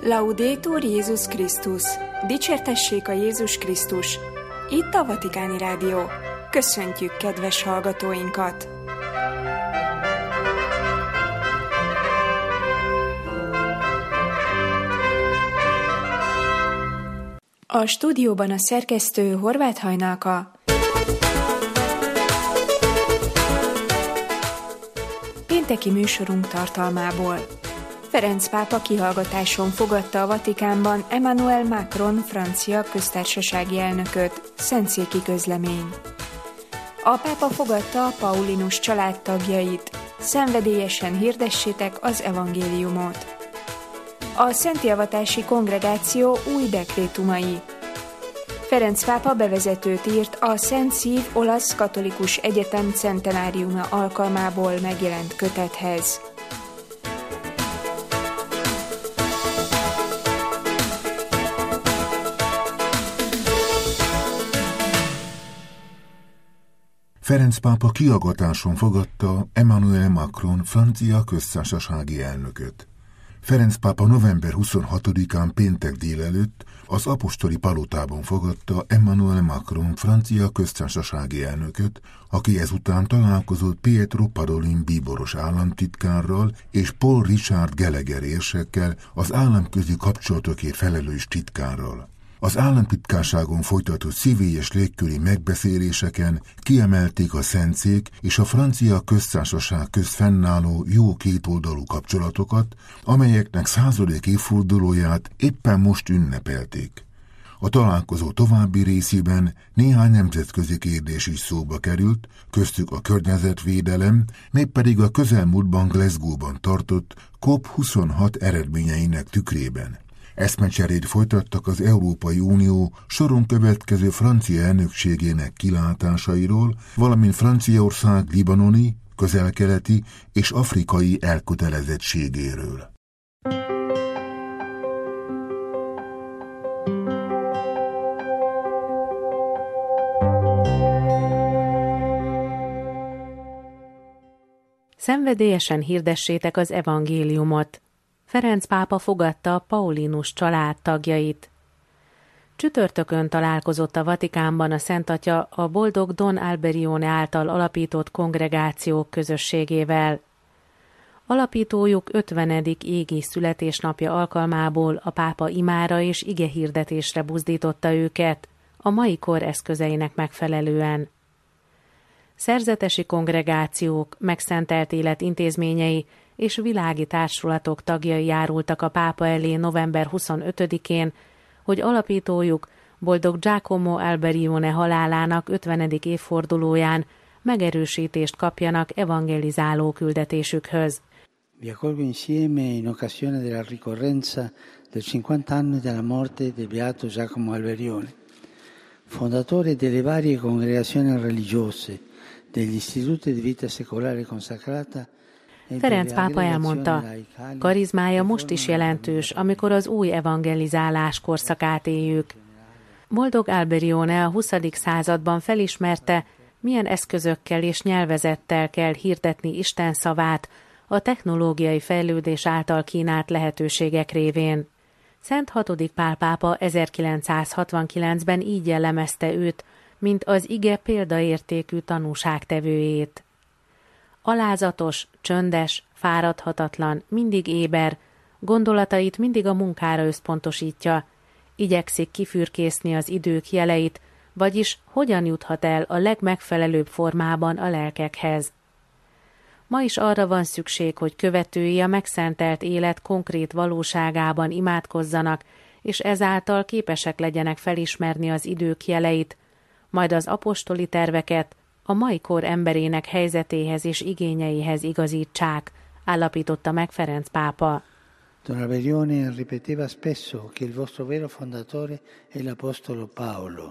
Laudetur Jézus Krisztus! Dicsértessék a Jézus Krisztus! Itt a Vatikáni Rádió. Köszöntjük kedves hallgatóinkat! A stúdióban a szerkesztő Horváth Hajnalka. Pénteki műsorunk tartalmából. Ferenc pápa kihallgatáson fogadta a Vatikánban Emmanuel Macron francia köztársasági elnököt. Szentszéki közlemény. A pápa fogadta a Paulinus család tagjait. Szenvedélyesen hirdessétek az evangéliumot. A Szentjavatási Kongregáció új dekrétumai. Ferenc pápa bevezetőt írt a Szent Szív Olasz Katolikus Egyetem centenáriuma alkalmából megjelent kötethez. Ferenc pápa kihallgatáson fogadta Emmanuel Macron francia köztársasági elnököt. Ferenc pápa november 26-án péntek délelőtt az apostoli palotában fogadta Emmanuel Macron francia köztársasági elnököt, aki ezután találkozott Pietro Parolin bíboros államtitkárral és Paul Richard Gallagher érsekkel, az államközi kapcsolatokért felelős titkárral. Az államtitkárságon folytatott szívélyes légköri megbeszéléseken kiemelték a Szentszék és a francia köztársaság közt fennálló jó kétoldalú kapcsolatokat, amelyeknek 100. évfordulóját éppen most ünnepelték. A találkozó további részében néhány nemzetközi kérdés is szóba került, köztük a környezetvédelem, mégpedig a közelmúltban Glasgow-ban tartott COP26 eredményeinek tükrében. Eszmecserét folytattak az Európai Unió soron következő francia elnökségének kilátásairól, valamint Franciaország libanoni, közel-keleti és afrikai elkötelezettségéről. Szenvedélyesen hirdessétek az evangéliumot. Ferenc pápa fogadta a Paulinus család tagjait. Csütörtökön találkozott a Vatikánban a Szent Atya a boldog Don Alberione által alapított kongregációk közösségével. Alapítójuk 50. égi születésnapja alkalmából a pápa imára és igehirdetésre buzdította őket, a mai kor eszközeinek megfelelően. Szerzetesi kongregációk, megszentelt élet intézményei és világi társulatok tagjai járultak a pápa elé november 25-én, hogy alapítójuk, boldog Giacomo Alberione halálának 50. évfordulóján megerősítést kapjanak evangelizáló küldetésükhöz. Vi accolgo insieme in occasione della ricorrenza del 50 anni della morte del beato Giacomo Alberione, fondatore delle varie congregazioni religiose, degli istituti di vita secolare consacrata. Ferenc pápa elmondta, karizmája most is jelentős, amikor az új evangelizálás korszakát éljük. Boldog Alberione a 20. században felismerte, milyen eszközökkel és nyelvezettel kell hirdetni Isten szavát a technológiai fejlődés által kínált lehetőségek révén. Szent 6. Pál pápa 1969-ben így jellemezte őt, mint az ige példaértékű tanúságtevőjét. Alázatos, csöndes, fáradhatatlan, mindig éber, gondolatait mindig a munkára összpontosítja, igyekszik kifürkészni az idők jeleit, vagyis hogyan juthat el a legmegfelelőbb formában a lelkekhez. Ma is arra van szükség, hogy követői a megszentelt élet konkrét valóságában imádkozzanak, és ezáltal képesek legyenek felismerni az idők jeleit, majd az apostoli terveket a mai kor emberének helyzetéhez és igényeihez igazítsák, állapította meg Ferenc pápa. Don Alberione ripeteva spesso che il vostro vero fondatore è l'apostolo Paolo.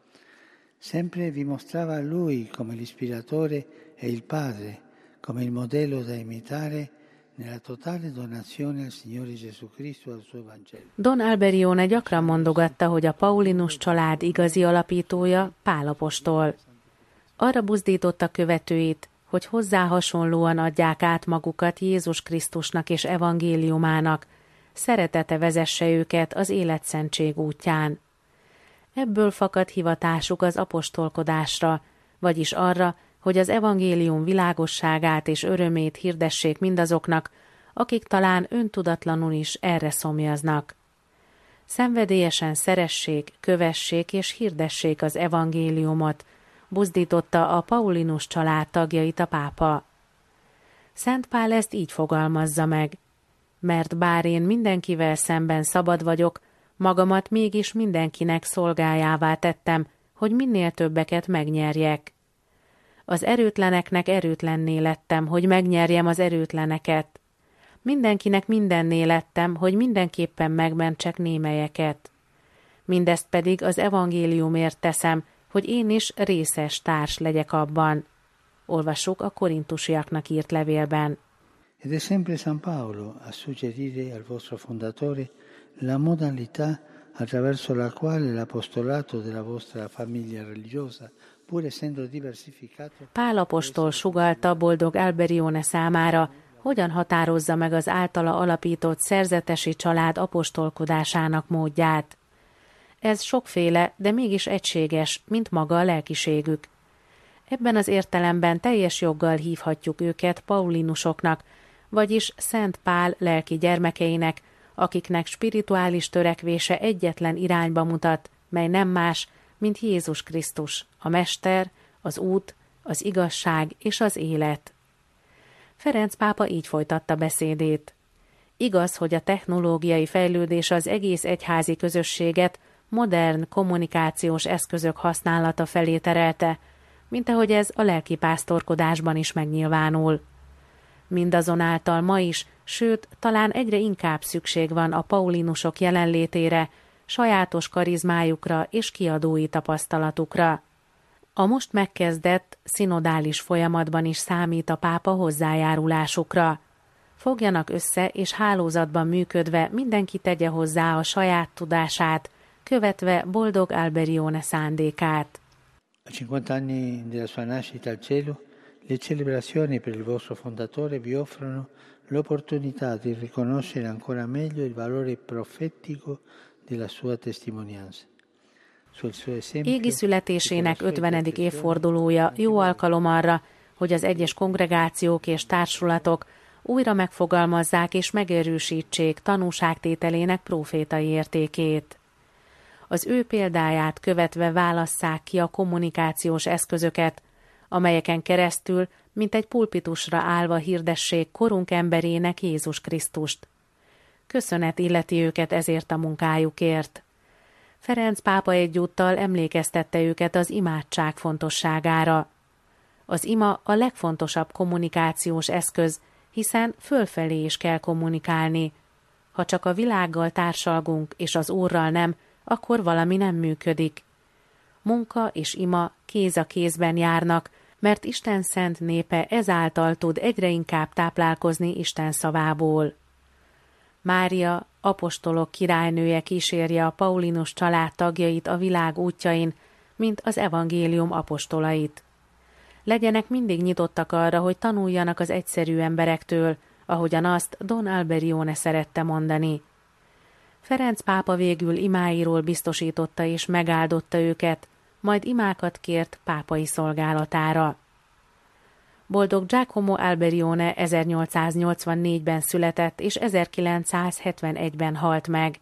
Sempre vi mostrava lui come l'ispiratore e il padre, come il modello da imitare nella totale donazione al Signore Gesù Cristo al suo Vangelo. Don Alberione gyakran mondogatta, hogy a Paulinus család igazi alapítója Pál apostol. Arra buzdította követőit, hogy hozzá hasonlóan adják át magukat Jézus Krisztusnak és evangéliumának, szeretete vezesse őket az életszentség útján. Ebből fakad hivatásuk az apostolkodásra, vagyis arra, hogy az evangélium világosságát és örömét hirdessék mindazoknak, akik talán öntudatlanul is erre szomjaznak. Szenvedélyesen szeressék, kövessék és hirdessék az evangéliumot, buzdította a Paulinus család tagjait a pápa. Szent Pál ezt így fogalmazza meg: mert bár én mindenkivel szemben szabad vagyok, magamat mégis mindenkinek szolgájává tettem, hogy minél többeket megnyerjek. Az erőtleneknek erőtlenné lettem, hogy megnyerjem az erőtleneket. Mindenkinek mindenné lettem, hogy mindenképpen megmentsek némelyeket. Mindezt pedig az evangéliumért teszem, hogy én is részes társ legyek abban. Olvassuk a korintusiaknak írt levélben. Ed è sempre San Paolo a suggerire al vostro fondatore la modalità attraverso la quale l'apostolato della vostra famiglia religiosa, pur essendo diversificato. Pál apostol sugallta boldog Alberione számára, hogyan határozza meg az általa alapított szerzetesi család apostolkodásának módját. Ez sokféle, de mégis egységes, mint maga a lelkiségük. Ebben az értelemben teljes joggal hívhatjuk őket paulinusoknak, vagyis Szent Pál lelki gyermekeinek, akiknek spirituális törekvése egyetlen irányba mutat, mely nem más, mint Jézus Krisztus, a Mester, az út, az igazság és az élet. Ferenc pápa így folytatta beszédét. Igaz, hogy a technológiai fejlődés az egész egyházi közösséget modern kommunikációs eszközök használata felé terelte, mint ahogy ez a lelkipásztorkodásban is megnyilvánul. Mindazonáltal ma is, sőt, talán egyre inkább szükség van a paulinusok jelenlétére, sajátos karizmájukra és kiadói tapasztalatukra. A most megkezdett, szinodális folyamatban is számít a pápa hozzájárulásukra. Fogjanak össze és hálózatban működve mindenki tegye hozzá a saját tudását, követve boldog Alberione szándékát. A 50 anni della sua nascita al cielo, le celebrazioni per il vostro fondatore vi offrono l'opportunità di riconoscere ancora meglio il valore profetico della sua testimonianza. Égi születésének 50. évfordulója jó alkalom arra, hogy az egyes kongregációk és társulatok újra megfogalmazzák és megerősítsék tanúságtételének prófétai értékét. Az ő példáját követve válasszák ki a kommunikációs eszközöket, amelyeken keresztül, mint egy pulpitusra állva hirdessék korunk emberének Jézus Krisztust. Köszönet illeti őket ezért a munkájukért. Ferenc pápa egyúttal emlékeztette őket az imádság fontosságára. Az ima a legfontosabb kommunikációs eszköz, hiszen fölfelé is kell kommunikálni. Ha csak a világgal társalgunk és az Úrral nem, akkor valami nem működik. Munka és ima kéz a kézben járnak, mert Isten szent népe ezáltal tud egyre inkább táplálkozni Isten szavából. Mária, apostolok királynője kísérje a Paulinus család tagjait a világ útjain, mint az evangélium apostolait. Legyenek mindig nyitottak arra, hogy tanuljanak az egyszerű emberektől, ahogyan azt Don Alberione szerette mondani. Ferenc pápa végül imáiról biztosította és megáldotta őket, majd imákat kért pápai szolgálatára. Boldog Giacomo Alberione 1884-ben született és 1971-ben halt meg.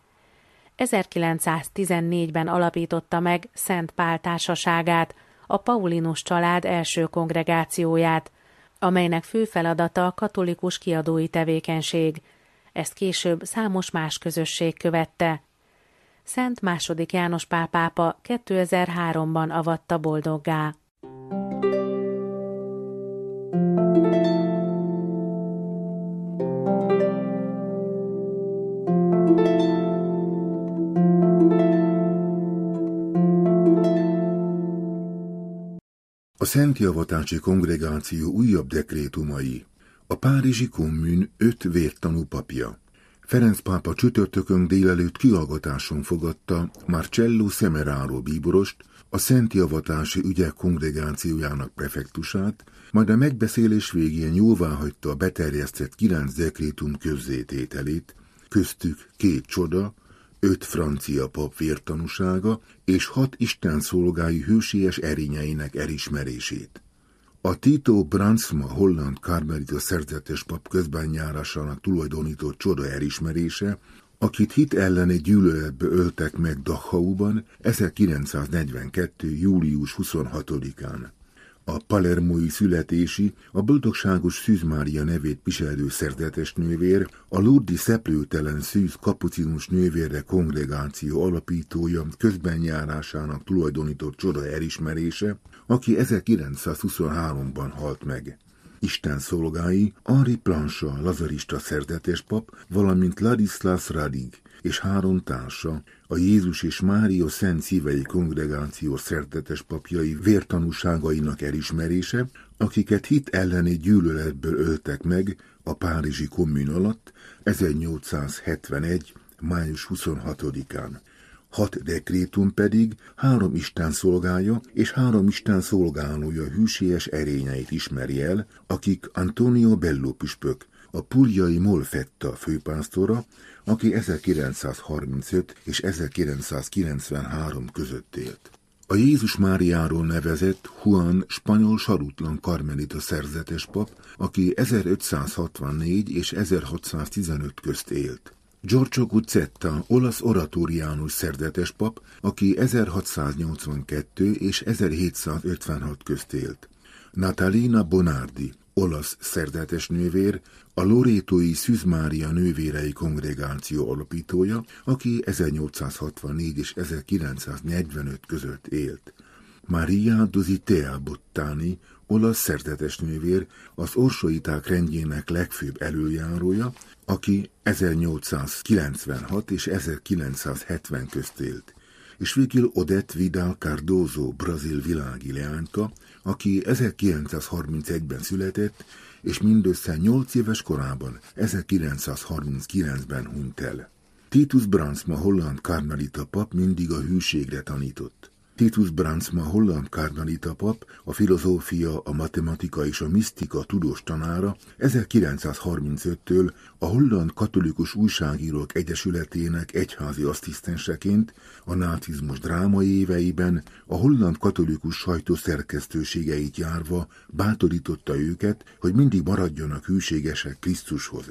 1914-ben alapította meg Szent Pál társaságát, a Paulinus család első kongregációját, amelynek fő feladata a katolikus kiadói tevékenység. Ezt később számos más közösség követte. Szent II. János Pál pápa 2003-ban avatta boldoggá. A Szentjavatási Kongregáció újabb dekrétumai. A párizsi kommun 5 vértanú papja. Ferenc pápa csütörtökön délelőtt kihallgatáson fogadta Marcello Semeraro bíborost, a Szentjavatási Ügyek Kongregációjának prefektusát, majd a megbeszélés végén jóváhagyta a beterjesztett 9 dekrétum közzétételét, köztük 2 csoda, 5 francia pap vértanúsága és 6 istenszolgái hősies erényeinek elismerését. A Tito Brandsma holland karmelita szerzetes pap közbenjárásának tulajdonított csoda elismerése, akit hit elleni gyűlöletbe öltek meg Dachauban 1942. július 26-án. A palermói születési, a boldogságos Szűz Mária nevét viselő szerzetes nővér, a Lourdes szeplőtelen Szűz kapucinus nővérre kongregáció alapítója közbenjárásának tulajdonított csoda elismerése, aki 1923-ban halt meg. Isten szolgái Henri Plancha lazarista szerzetes pap, valamint Ladislas Radig és 3 társa, a Jézus és Mária Szent Szívei kongregáció szerzetes papjai vértanúságainak elismerése, akiket hit elleni gyűlöletből öltek meg a párizsi kommun alatt 1871. május 26-án. 6 dekrétum pedig 3 Isten szolgája és 3 Isten szolgálója hűséges erényeit ismeri el, akik Antonio Bello püspök, a Purjai Molfetta főpásztora, aki 1935 és 1993 között élt. A Jézus Máriáról nevezett Juan spanyol sarutlan karmelita szerzetes pap, aki 1564 és 1615 közt élt. Giorgio Guzzetta, olasz oratóriánus szerzetes pap, aki 1682 és 1756 közt élt. Natalina Bonardi, olasz szerzetes nővér, a lorétói Szűz Mária nővérei kongregáció alapítója, aki 1864 és 1945 között élt. Maria Dositea Bottani, olasz szerzetes nővér, az orsoiták rendjének legfőbb elöljárója, aki 1896 és 1970 közt élt, és végül Odette Vidal Cardozo, brazil világi leányka, aki 1931-ben született, és mindössze 8 éves korában, 1939-ben hunyt el. Titus Brandsma holland karmelita pap mindig a hűségre tanított. Titus Brandsma holland karmelita pap, a filozófia, a matematika és a misztika tudós tanára 1935-től a Holland Katolikus Újságírók Egyesületének egyházi asszisztenseként a nácizmus drámai éveiben a holland katolikus sajtó szerkesztőségeit járva bátorította őket, hogy mindig maradjanak hűségesek Krisztushoz.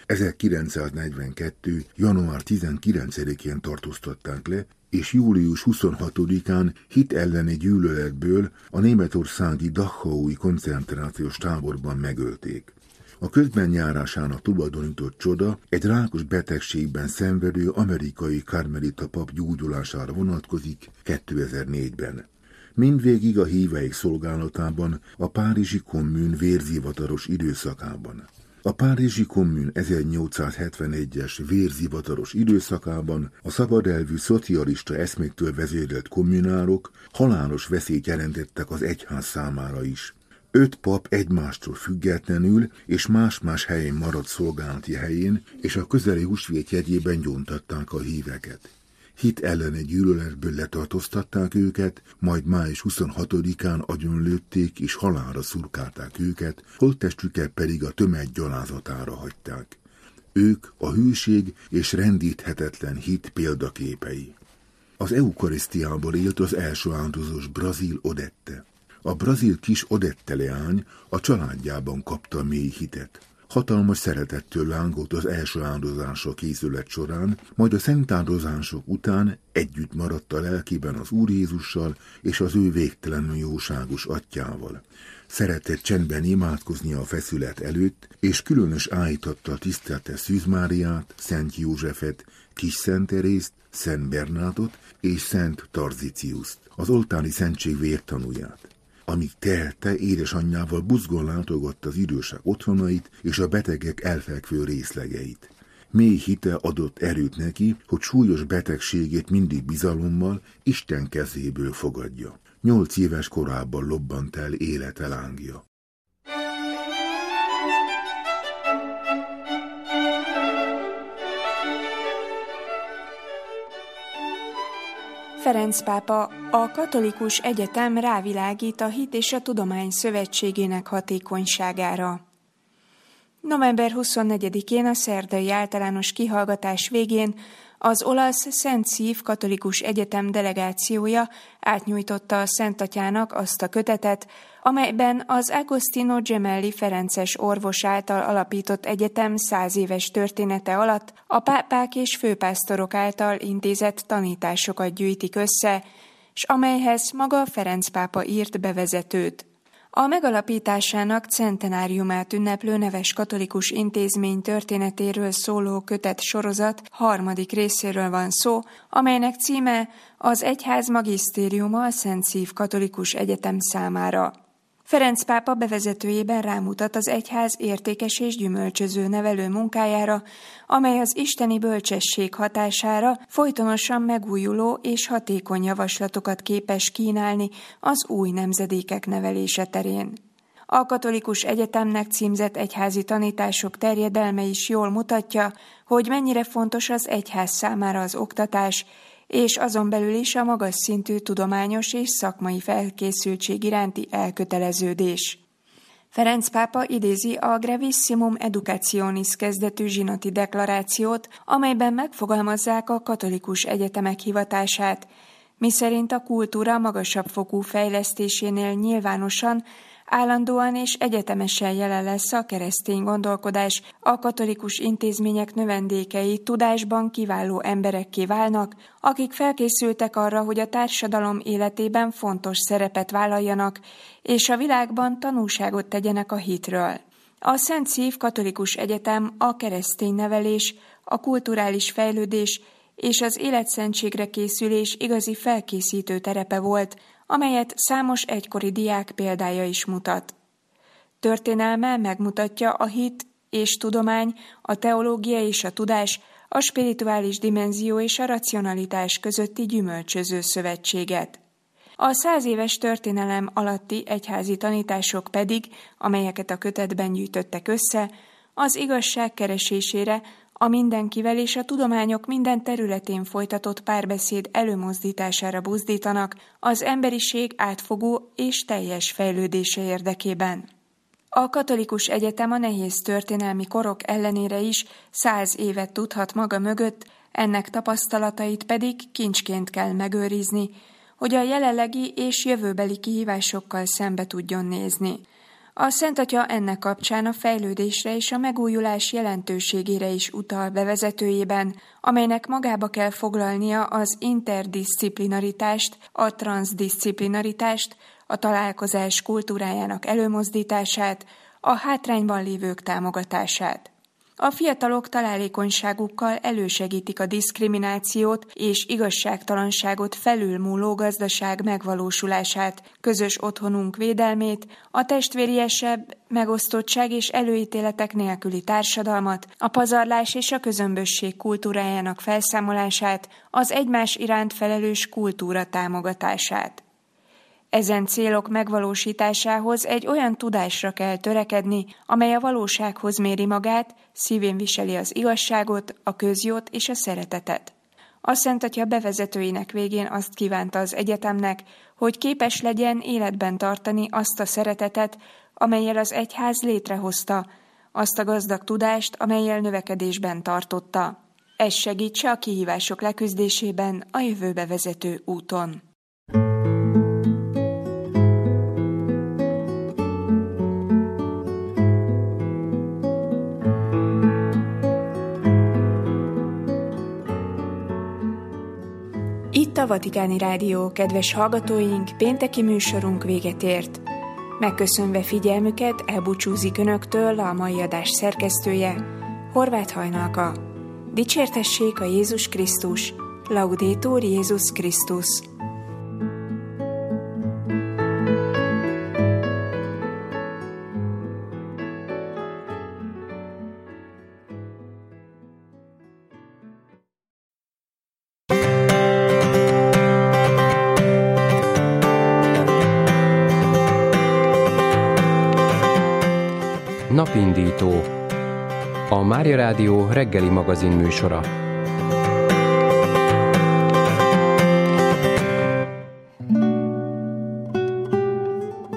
1942. január 19-én tartóztatták le, és július 26-án hit elleni gyűlöletből a németországi Dachaui koncentrációs táborban megölték. A közbenjárásának tulajdonított csoda egy rákos betegségben szenvedő amerikai karmelita pap gyógyulására vonatkozik 2004-ben. Mindvégig a híveik szolgálatában a párizsi kommun vérzivataros időszakában. A párizsi kommun 1871-es vérzivataros időszakában a szabadelvű szocialista eszméktől vezérelt kommunárok halálos veszélyt jelentettek az egyház számára is. 5 pap egymástól függetlenül és más-más helyen maradt szolgálati helyén, és a közeli húsvét jegyében gyóntatták a híveket. Hit elleni gyűlöletből letartóztatták őket, majd május 26-án agyonlőtték és halálra szurkálták őket, holttestüket pedig a tömeg gyalázatára hagyták. Ők a hűség és rendíthetetlen hit példaképei. Az eukarisztiából élt az első áldozós brazil Odette. A brazil kis Odette leány a családjában kapta mély hitet. Hatalmas szeretettől lángolt az első áldozások készület során, majd a szent áldozások után együtt maradt a lelkében az Úr Jézussal és az ő végtelenül jóságos atyával. Szeretett csendben imádkozni a feszület előtt, és különös áhítattal tisztelte Szűz Máriát, Szent Józsefet, Kis Szent Terészt, Szent Bernádot és Szent Tarziciuszt, az oltári szentség vértanúját. Amíg telte, édesanyjával buzgón látogatta az idősek otthonait és a betegek elfekvő részlegeit. Mély hite adott erőt neki, hogy súlyos betegségét mindig bizalommal Isten kezéből fogadja. 8 éves korában lobbant el élete lángja. Ferenc pápa, a Katolikus Egyetem rávilágít a Hit és a Tudomány Szövetségének hatékonyságára. November 24-én a szerdai általános kihallgatás végén az olasz Szent Szív Katolikus Egyetem delegációja átnyújtotta a Szent Atyának azt a kötetet, amelyben az Agostino Gemelli ferences orvos által alapított egyetem 100 éves története alatt a pápák és főpásztorok által intézett tanításokat gyűjtik össze, s amelyhez maga Ferenc pápa írt bevezetőt. A megalapításának centenáriumát ünneplő neves katolikus intézmény történetéről szóló kötet sorozat 3. részéről van szó, amelynek címe az Egyház magisztériuma a Szent Szív Katolikus Egyetem számára. Ferenc pápa bevezetőjében rámutat az egyház értékes és gyümölcsöző nevelő munkájára, amely az isteni bölcsesség hatására folytonosan megújuló és hatékony javaslatokat képes kínálni az új nemzedékek nevelése terén. A katolikus egyetemnek címzett egyházi tanítások terjedelme is jól mutatja, hogy mennyire fontos az egyház számára az oktatás, és azon belül is a magas szintű tudományos és szakmai felkészültség iránti elköteleződés. Ferenc pápa idézi a Gravissimum Educationis kezdetű zsinati deklarációt, amelyben megfogalmazzák a katolikus egyetemek hivatását, miszerint a kultúra magasabb fokú fejlesztésénél nyilvánosan, állandóan és egyetemesen jelen lesz a keresztény gondolkodás, a katolikus intézmények növendékei tudásban kiváló emberekké válnak, akik felkészültek arra, hogy a társadalom életében fontos szerepet vállaljanak, és a világban tanúságot tegyenek a hitről. A Szent Szív Katolikus Egyetem a keresztény nevelés, a kulturális fejlődés és az életszentségre készülés igazi felkészítő terepe volt, amelyet számos egykori diák példája is mutat. Történelme megmutatja a hit és tudomány, a teológia és a tudás, a spirituális dimenzió és a racionalitás közötti gyümölcsöző szövetséget. A 100 éves történelem alatti egyházi tanítások pedig, amelyeket a kötetben gyűjtöttek össze, az igazság keresésére, a mindenkivel és a tudományok minden területén folytatott párbeszéd előmozdítására buzdítanak az emberiség átfogó és teljes fejlődése érdekében. A katolikus egyetem a nehéz történelmi korok ellenére is 100 évet tudhat maga mögött, ennek tapasztalatait pedig kincsként kell megőrizni, hogy a jelenlegi és jövőbeli kihívásokkal szembe tudjon nézni. A Szent Atya ennek kapcsán a fejlődésre és a megújulás jelentőségére is utal bevezetőjében, amelynek magába kell foglalnia az interdiszciplinaritást, a transzdisciplinaritást, a találkozás kultúrájának előmozdítását, a hátrányban lévők támogatását. A fiatalok találékonyságukkal elősegítik a diszkriminációt és igazságtalanságot felülmúló gazdaság megvalósulását, közös otthonunk védelmét, a testvériesebb megosztottság és előítéletek nélküli társadalmat, a pazarlás és a közömbösség kultúrájának felszámolását, az egymás iránt felelős kultúra támogatását. Ezen célok megvalósításához egy olyan tudásra kell törekedni, amely a valósághoz méri magát, szívén viseli az igazságot, a közjót és a szeretetet. A Szent Atya bevezetőinek végén azt kívánta az egyetemnek, hogy képes legyen életben tartani azt a szeretetet, amellyel az egyház létrehozta, azt a gazdag tudást, amellyel növekedésben tartotta. Ez segítse a kihívások leküzdésében a jövőbe vezető úton. Itt a Vatikáni Rádió, kedves hallgatóink, pénteki műsorunk véget ért. Megköszönve figyelmüket, elbúcsúzik önöktől a mai adás szerkesztője, Horváth Hajnalka. Dicsértessék a Jézus Krisztus, Laudetur Jézus Krisztus. Napindító, a Mária Rádió reggeli magazin műsora.